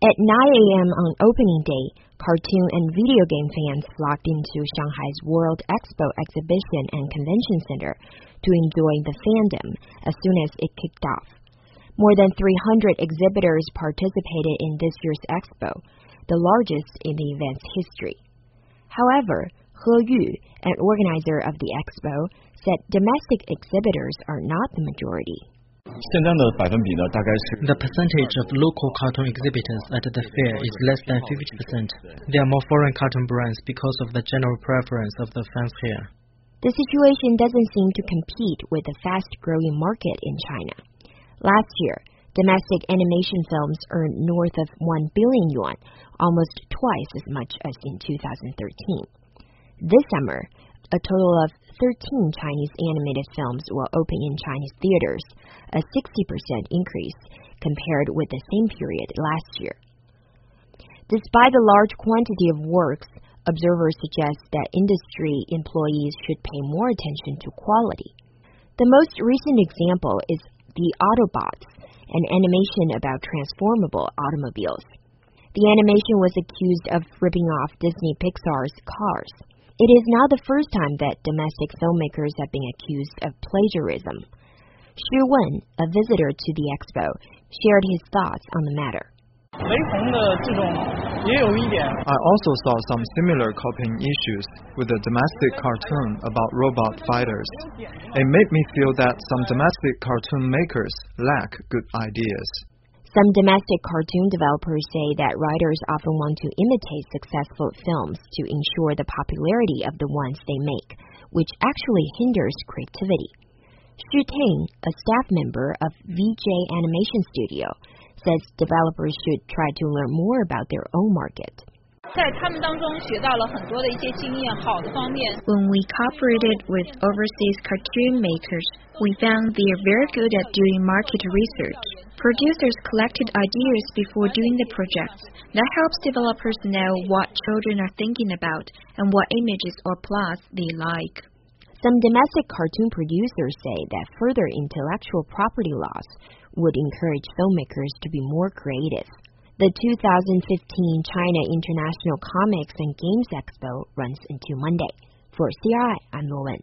At 9 a.m. on opening day, cartoon and video game fans flocked into Shanghai's World Expo Exhibition and Convention Center to enjoy the fandom as soon as it kicked off. More than 300 exhibitors participated in this year's expo, the largest in the event's history. However, He Yu, an organizer of the expo, said domestic exhibitors are not the majority. The percentage of local cartoon exhibitors at the fair is less than 50%. There are more foreign cartoon brands because of the general preference of the fans here. The situation doesn't seem to compete with the fast-growing market in China. Last year, domestic animation films earned north of 1 billion yuan, almost twice as much as in 2013. This summer, a total of 13 Chinese animated films will open in Chinese theaters, a 60% increase compared with the same period last year. Despite the large quantity of works, observers suggest that industry employees should pay more attention to quality. The most recent example is The Autobots, an animation about transformable automobiles. The animation was accused of ripping off Disney Pixar's Cars. It is not the first time that domestic filmmakers have been accused of plagiarism. Xu Wen, a visitor to the expo, shared his thoughts on the matter. I also saw some similar copying issues with a domestic cartoon about robot fighters. It made me feel that some domestic cartoon makers lack good ideas. Some domestic cartoon developers say that writers often want to imitate successful films to ensure the popularity of the ones they make, which actually hinders creativity. Xu Ting, a staff member of VJ Animation Studio, says developers should try to learn more about their own market. When we cooperated with overseas cartoon makers, we found they are very good at doing market research. Producers collected ideas before doing the projects. That helps developers know what children are thinking about and what images or plots they like. Some domestic cartoon producers say that further intellectual property laws would encourage filmmakers to be more creative. The 2015 China International Comics and Games Expo runs until Monday. For CRI, I'm Luo Wen.